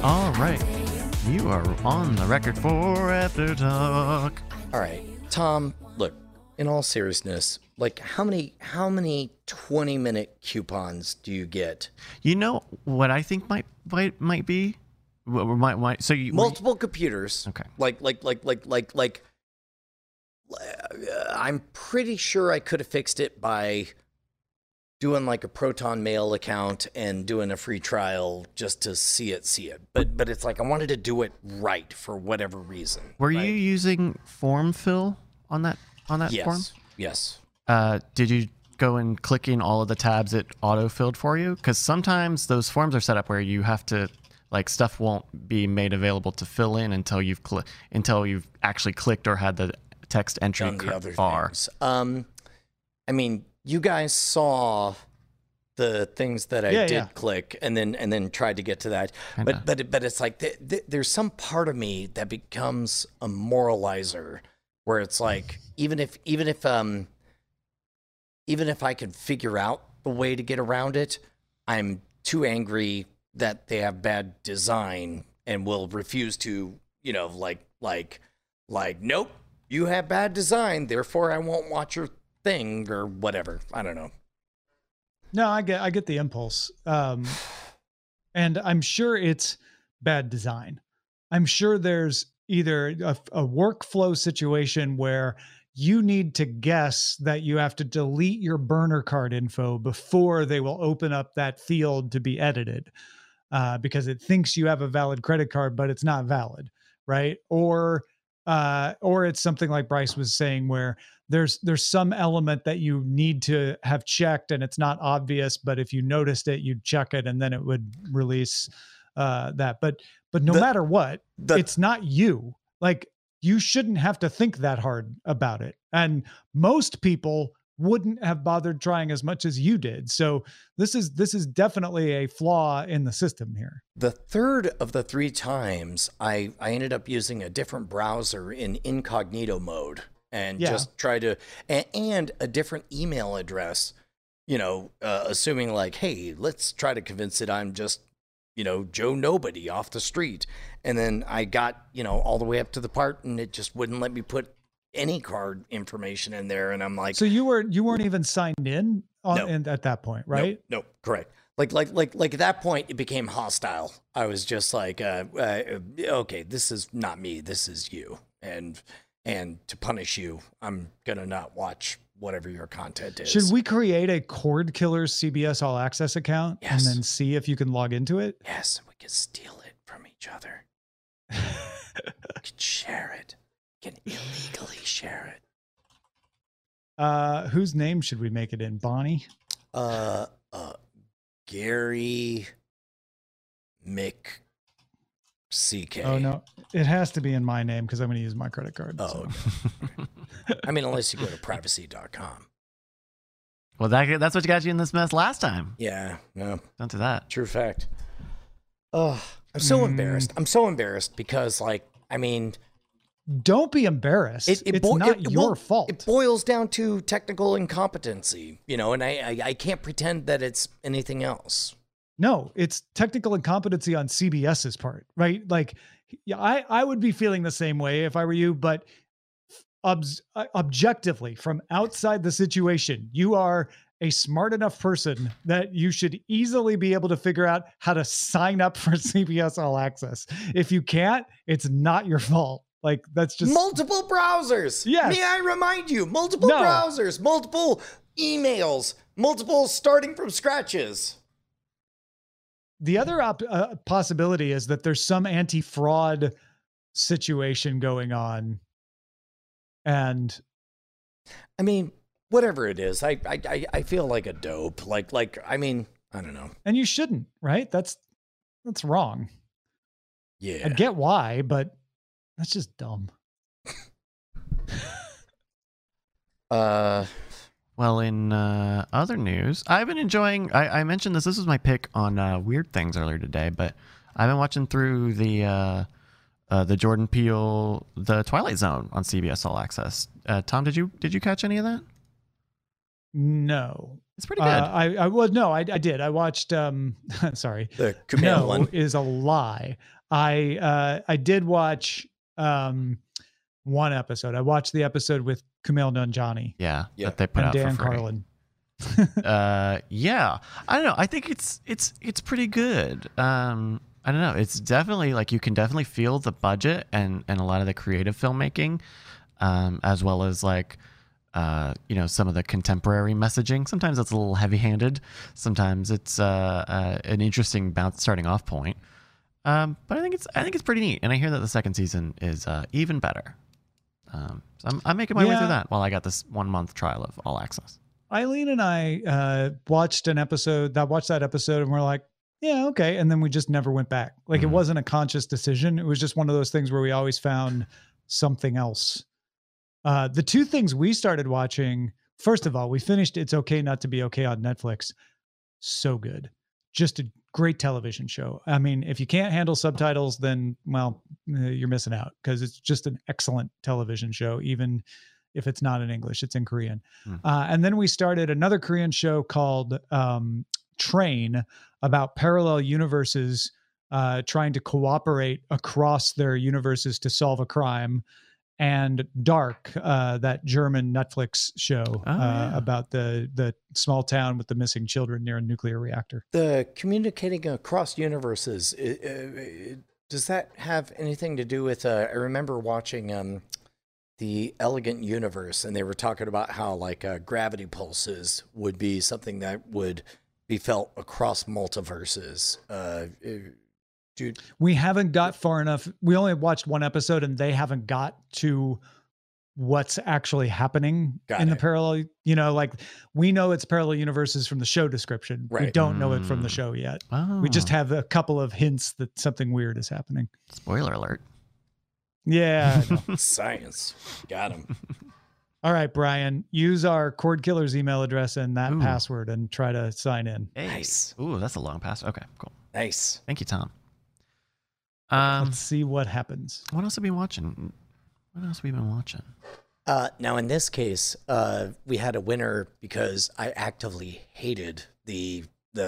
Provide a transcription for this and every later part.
All right. You are on the record for After Talk. All right, Tom, look, in all seriousness, like how many 20-minute coupons do you get? You know what I think might be? So you Multiple computers. Okay. Like I'm pretty sure I could have fixed it by doing like a Proton Mail account and doing a free trial just to see it. But it's like I wanted to do it right for whatever reason. Were right? you using form fill on that form? Yes. Did you go and click in all of the tabs it auto-filled for you? Because sometimes those forms are set up where you have to, like, stuff won't be made available to fill in until you've actually clicked or had the text entry bar. I mean, you guys saw the things that I did click and then tried to get to that. But it's like there's some part of me that becomes a moralizer where it's like even if I could figure out the way to get around it, I'm too angry that they have bad design and will refuse to, like nope, you have bad design, therefore I won't watch your thing or whatever. I don't know. No, I get the impulse. And I'm sure it's bad design. I'm sure there's either a workflow situation where you need to guess that you have to delete your burner card info before they will open up that field to be edited, because it thinks you have a valid credit card, but it's not valid, right? Or it's something like Bryce was saying where there's some element that you need to have checked and it's not obvious, but if you noticed it, you'd check it and then it would release that. But no matter what, it's not you. Like, you shouldn't have to think that hard about it. And most people wouldn't have bothered trying as much as you did. So this is definitely a flaw in the system here. The third of the 3 times I ended up using a different browser in incognito mode and just try to, and a different email address, assuming like, hey, let's try to convince it I'm just, Joe Nobody off the street. And then I got, all the way up to the part and it just wouldn't let me put any card information in there. And I'm like, so you weren't even signed in at that point, right? No, correct. Like at that point, it became hostile. I was just like, okay, this is not me. This is you. And to punish you, I'm going to not watch whatever your content is. Should we create a Cord Killers CBS All Access account and Yes. then see if you can log into it? Yes, we can steal it from each other. We can share it. We can illegally share it. Whose name should we make it in? Bonnie? Gary CK. Oh, no. It has to be in my name because I'm going to use my credit card. Oh, so. I mean, unless you go to privacy.com. Well, that's what got you in this mess last time. Yeah, no. Don't do that. True fact. Oh, I'm so embarrassed. I'm so embarrassed because, Don't be embarrassed. It's not your fault. It boils down to technical incompetency, and I can't pretend that it's anything else. No, it's technical incompetency on CBS's part, right? Like, I would be feeling the same way if I were you, but objectively, from outside the situation, you are a smart enough person that you should easily be able to figure out how to sign up for CBS All Access. If you can't, it's not your fault. Like, that's just multiple browsers. Yes. May I remind you, multiple browsers, multiple emails, multiple starting from scratches. The other possibility is that there's some anti-fraud situation going on. And I mean, whatever it is, I feel like a dope. I mean, I don't know. And you shouldn't, right? That's wrong. Yeah. I get why, but that's just dumb. Well, in other news, I've been enjoying. I mentioned this. This was my pick on Weird Things earlier today, but I've been watching through the Jordan Peele, The Twilight Zone on CBS All Access. Tom, did you catch any of that? No, it's pretty good. I did. I watched. Sorry, the Kumail one is a lie. I did watch one episode. I watched the episode with Kumail Nanjiani. Yeah, that they put out Dan for free. Carlin. Yeah, I don't know. I think it's pretty good. I don't know. It's definitely like you can definitely feel the budget and a lot of the creative filmmaking, as well as like, some of the contemporary messaging. Sometimes it's a little heavy-handed. Sometimes it's an interesting starting off point. But I think it's pretty neat. And I hear that the second season is even better. So I'm making my way through that while I got this 1 month trial of All Access. Eileen and I watched that episode, and we're like, yeah, okay. And then we just never went back. Like it wasn't a conscious decision. It was just one of those things where we always found something else. The two things we started watching, first of all, we finished It's Okay Not to Be Okay on Netflix. So good. Just a great television show. I mean, if you can't handle subtitles, then, well, you're missing out, because it's just an excellent television show, even if it's not in English, it's in Korean. And then we started another Korean show called Train, about parallel universes trying to cooperate across their universes to solve a crime. And Dark, that German Netflix show about the small town with the missing children near a nuclear reactor. The communicating across universes, does that have anything to do with, I remember watching The Elegant Universe, and they were talking about how like gravity pulses would be something that would be felt across multiverses. Dude, we haven't got far enough. We only watched one episode, and they haven't got to what's actually happening the parallel. Like we know it's parallel universes from the show description. Right. We don't know it from the show yet. Oh. We just have a couple of hints that something weird is happening. Spoiler alert. Yeah. Science. Got him. All right, Brian, use our Cord Killer's email address and that password and try to sign in. Hey. Nice. Ooh, that's a long pass. Okay, cool. Nice. Thank you, Tom. Let's see what happens. What else have we been watching? Now, in this case, we had a winner because I actively hated the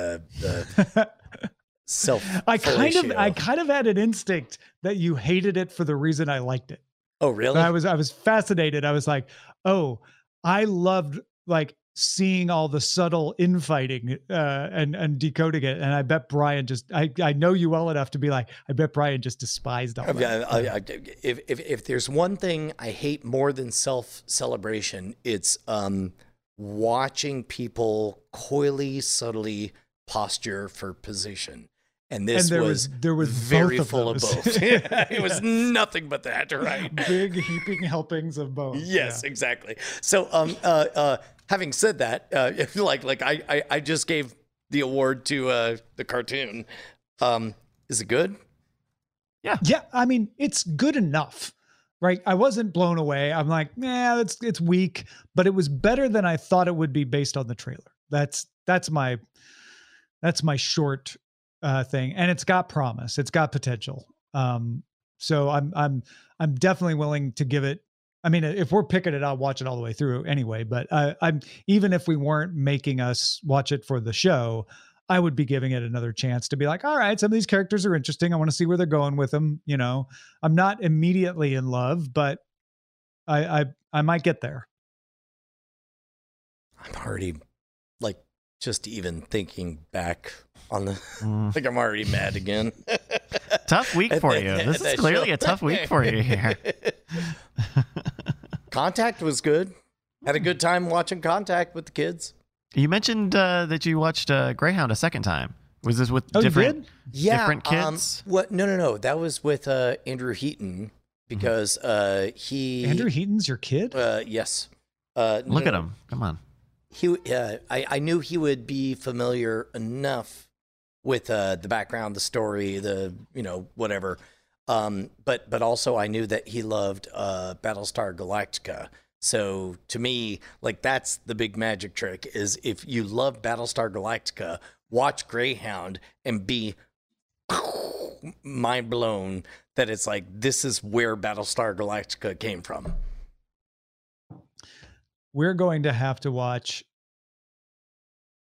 self. I kind of had an instinct that you hated it for the reason I liked it. Oh, really? But I was fascinated. I was like, oh, I loved like seeing all the subtle infighting and decoding it. And I bet Brian I know you well enough to be like, I bet Brian just despised all that. If there's one thing I hate more than self-celebration, it's watching people coyly, subtly posture for position. And there was very full of both. It was nothing but that, right? Big heaping helpings of both. Yes, exactly. So, having said that, I just gave the award to the cartoon. Is it good? Yeah. Yeah. I mean, it's good enough, right? I wasn't blown away. I'm like, it's weak, but it was better than I thought it would be based on the trailer. That's my short thing, and it's got promise. It's got potential. So I'm definitely willing to give it. I mean, if we're picking it, I'll watch it all the way through anyway. But I'm even if we weren't making us watch it for the show, I would be giving it another chance to be like, all right, some of these characters are interesting. I want to see where they're going with them. I'm not immediately in love, but I might get there. I'm already just even thinking back on the, I'm already mad again. Tough week for you. This is clearly a tough week for you here. Contact was good. Had a good time watching Contact with the kids. You mentioned that you watched Greyhound a second time. Was this with different kids? No. That was with Andrew Heaton because Andrew Heaton's your kid? Yes. Look at him. Come on. I knew he would be familiar enough with the background, the story, whatever. But also I knew that he loved Battlestar Galactica. So to me, that's the big magic trick is if you love Battlestar Galactica, watch Greyhound and be mind blown that it's this is where Battlestar Galactica came from. We're going to have to watch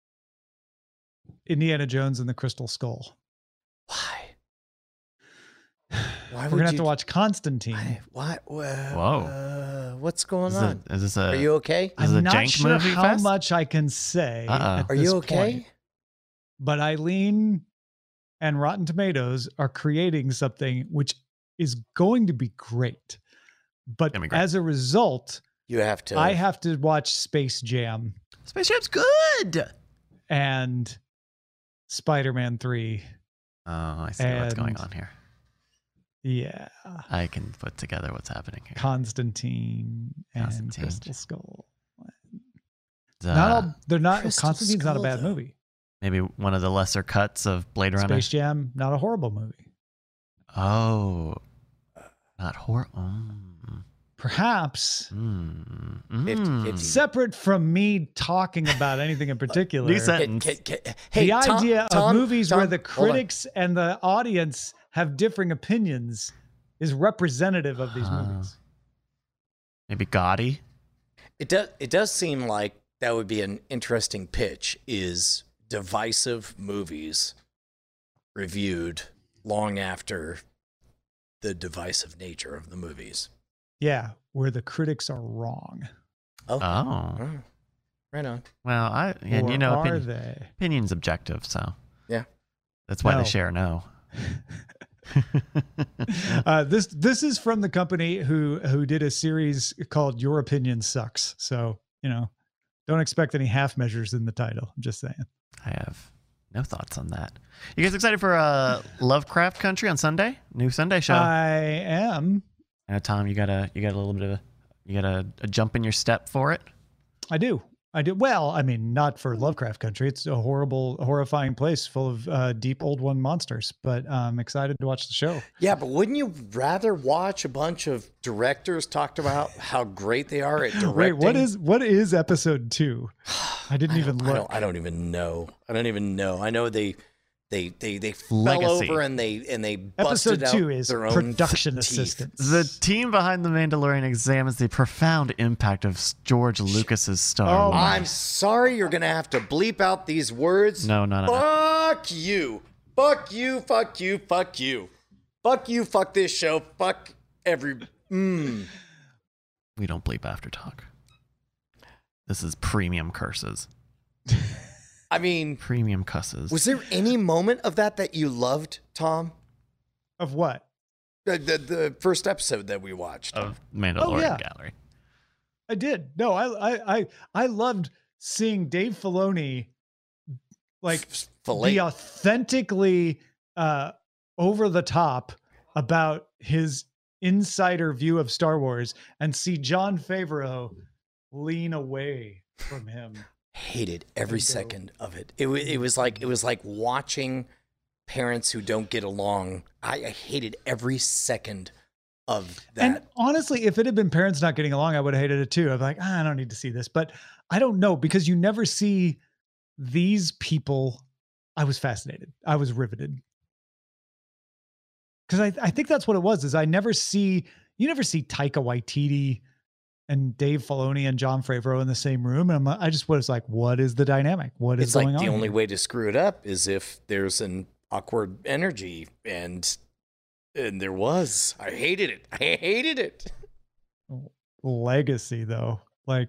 Indiana Jones and the Crystal Skull. Why? We're gonna have to watch Constantine. What? Whoa! What's going on? Is this a? Are you okay? I'm not sure how much I can say. Are you okay? Point, but Eileen and Rotten Tomatoes are creating something which is going to be great. But as a result, I have to watch Space Jam. Space Jam's good. And Spider-Man 3. Oh, I see what's going on here. Yeah. I can put together what's happening here. Constantine. And Crystal Skull. Crystal Constantine's Skull, not a bad movie. Maybe one of the lesser cuts of Blade Runner. Space Jam, not a horrible movie. Oh. Not horror. Perhaps 50-50. separate from me talking about anything in particular. New sentence. The idea of movies where the critics and the audience have differing opinions is representative of these movies. Maybe Gotti. It does seem like that would be an interesting pitch, is divisive movies reviewed long after the divisive nature of the movies. Yeah, where the critics are wrong. Okay. Oh. Right on. Well, opinion's objective, so yeah, that's why they share no. This is from the company who did a series called Your Opinion Sucks. So, don't expect any half measures in the title. I'm just saying. I have no thoughts on that. You guys excited for Lovecraft Country on Sunday? New Sunday show. I am. Tom, you got a little bit of a jump in your step for it. I do. Well, I mean, not for Lovecraft Country. It's a horrifying place full of deep old one monsters. But I'm excited to watch the show. Yeah, but wouldn't you rather watch a bunch of directors talk about how great they are at directing? Wait, what is episode 2? I didn't even look. I don't even know. I know they fell over and they busted episode 2 out is their own production teeth. assistants. The team behind The Mandalorian examines the profound impact of George Lucas's Star Wars. I'm sorry, you're gonna have to bleep out these words. No. Fuck you. Fuck you. Fuck you. Fuck you. Fuck you. Fuck this show. Fuck every. We don't bleep after talk. This is premium curses. I mean, premium cusses. Was there any moment of that you loved, Tom? Of what? The first episode that we watched of Mandalorian Gallery. I did. No, I loved seeing Dave Filoni be authentically over the top about his insider view of Star Wars and see Jon Favreau lean away from him. Hated every second of it. It was like watching parents who don't get along. I hated every second of that. And honestly, if it had been parents not getting along, I would have hated it too. I'm like, I don't need to see this, but I don't know, because you never see these people. I was fascinated. I was riveted. Because I think that's what it was, is you never see Taika Waititi and Dave Filoni and Jon Favreau in the same room. And I just was like, what is the dynamic? What is going on? It's like the only here? way to screw it up is if there's an awkward energy, and there was. I hated it. Legacy, though.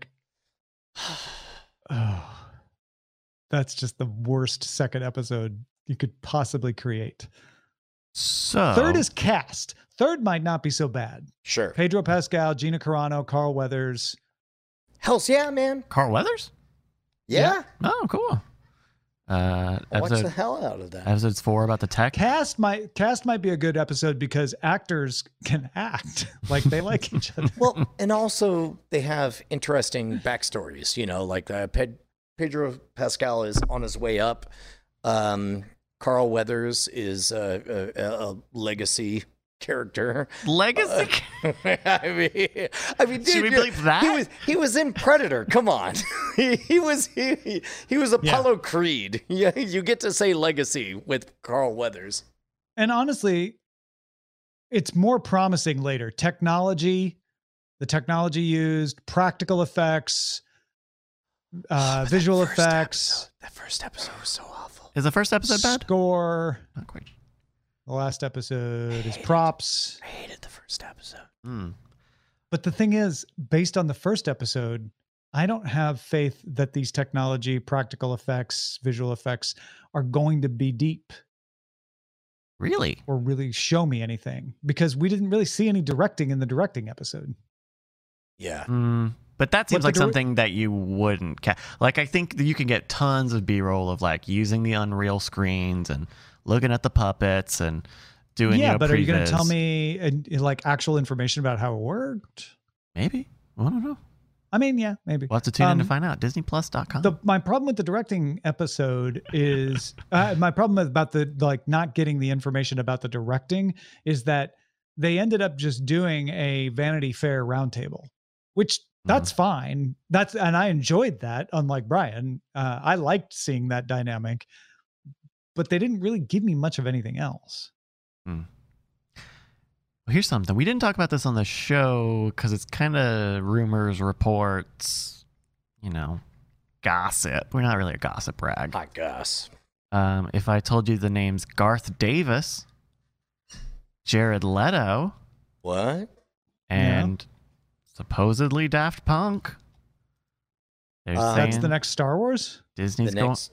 That's just the worst second episode you could possibly create. So third is cast. Third might not be so bad. Sure. Pedro Pascal, Gina Carano, Carl Weathers. Hells yeah, man. Carl Weathers? Yeah. Oh, cool. Watch the hell out of that. Episodes 4 about the tech. Cast might be a good episode because actors can act like they like each other. Well, and also they have interesting backstories. Like Pedro Pascal is on his way up. Carl Weathers is a legacy character. Legacy? I mean, dude, should we believe that? He was in Predator. Come on, he was Apollo Creed. Yeah, you get to say legacy with Carl Weathers. And honestly, it's more promising later. The technology used, practical effects, visual effects. That first episode was so awful. Is the first episode bad? Score. Not quite. The last episode is props. I hated the first episode. But the thing is, based on the first episode, I don't have faith that these technology, practical effects, visual effects are going to be deep. Really? Or really show me anything, because we didn't really see any directing in the directing episode. Yeah. But that seems like something that you wouldn't like. I think that you can get tons of B-roll of like using the Unreal screens and looking at the puppets and doing. Yeah, but are you going to tell me like actual information about how it worked? Maybe. I don't know. I mean, yeah, maybe. We'll have to tune in to find out. DisneyPlus.com. My problem with the directing episode is my problem about the like not getting the information about the directing is that they ended up just doing a Vanity Fair roundtable, which that's fine. And I enjoyed that. Unlike Brian, I liked seeing that dynamic, but they didn't really give me much of anything else. Well, here's something. We didn't talk about this on the show because it's kind of rumors, reports, gossip. We're not really a gossip rag. I guess. If I told you the names Garth Davis, Jared Leto, what? And supposedly Daft Punk. That's the next Star Wars? Disney's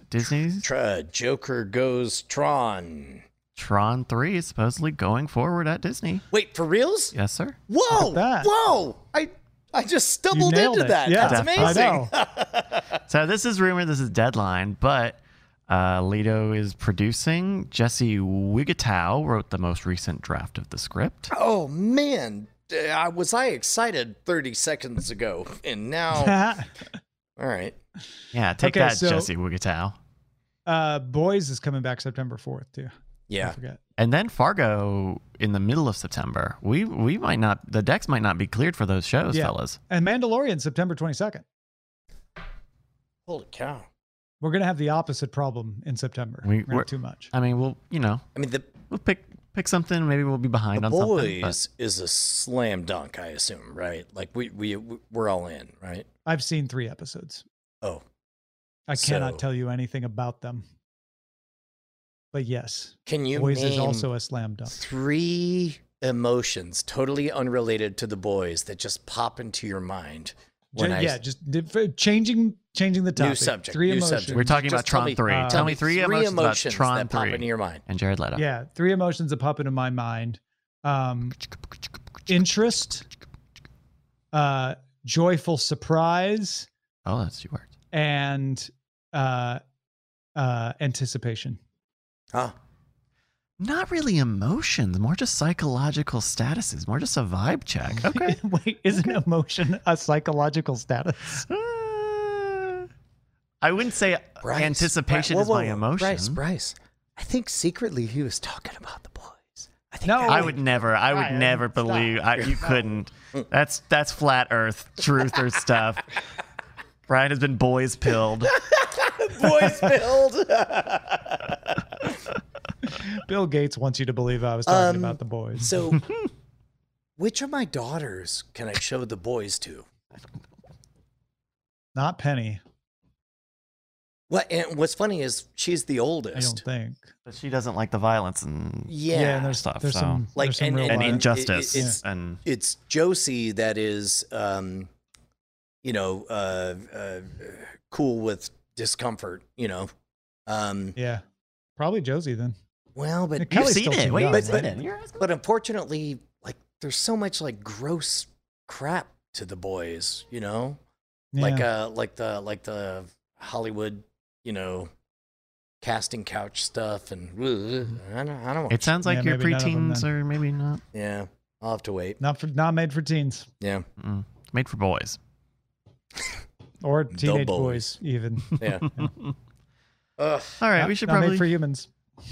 Joker goes Tron. Tron 3 is supposedly going forward at Disney. Wait, for reals? Yes, sir. Whoa! Whoa! I just stumbled into that. Yeah, that's amazing. So this is rumor. This is Deadline, but Leto is producing. Jesse Wigatow wrote the most recent draft of the script. Oh man, was I excited 30 seconds ago, and now. All right. Yeah, take that, Jesse Wigatow. Boys is coming back September 4th too. Yeah. I forget. And then Fargo in the middle of September. We might not, the decks might not be cleared for those shows, fellas. And Mandalorian September 22nd. Holy cow. We're going to have the opposite problem in September. We're too much. I mean, we'll pick something. Maybe we'll be behind on something. Boys is a slam dunk, I assume, right? Like we're all in, right? I've seen 3 episodes. Oh. I cannot tell you anything about them. But yes, can you Boys name is also a slam dunk. 3 emotions totally unrelated to the Boys that just pop into your mind? Just changing the topic. New subject. 3 new emotions. Subject. We're talking about Tron 3. Tell me 3 emotions about Tron that 3 pop into your mind. And Jared Leto. Yeah, 3 emotions that pop into my mind. Interest, joyful surprise. Oh, that's 2 words. And anticipation. Huh. Not really emotions, more just psychological statuses, more just a vibe check. Okay. Wait, isn't emotion a psychological status? I wouldn't say anticipation is my emotion. Bryce. I think secretly he was talking about the Boys. I would never believe you couldn't. That's flat earth truther stuff. Brian has been boys pilled. Boys pilled. Bill Gates wants you to believe I was talking about the Boys. So, which of my daughters can I show the Boys to? Not Penny. And what's funny is she's the oldest. I don't think. But she doesn't like the violence and and there's stuff. There's some and injustice. It's Josie that is, cool with discomfort. Yeah, probably Josie then. Well, but you've seen it. Wait, but unfortunately, like there's so much like gross crap to the Boys. Like the Hollywood, casting couch stuff, and I don't. It sounds like your preteens or maybe not. Yeah, I'll have to wait. Not made for teens. Yeah, made for boys or teenage boys even. Yeah. All right, we should not probably made for humans.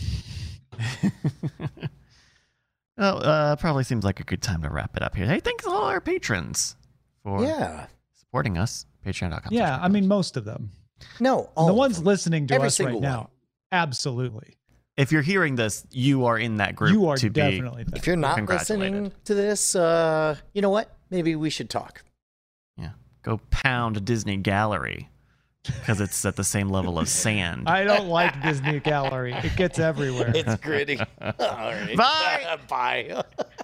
Well, probably seems like a good time to wrap it up here. Hey, thanks to all our patrons for supporting us. Patreon.com. Yeah, I mean most of them. No, the ones listening to us right now. Absolutely. If you're hearing this, you are in that group. You are definitely. If you're not listening to this, you know what? Maybe we should talk. Yeah, go pound Disney Gallery because it's at the same level as sand. I don't like Disney Gallery. It gets everywhere. It's gritty. All right. Bye. Bye.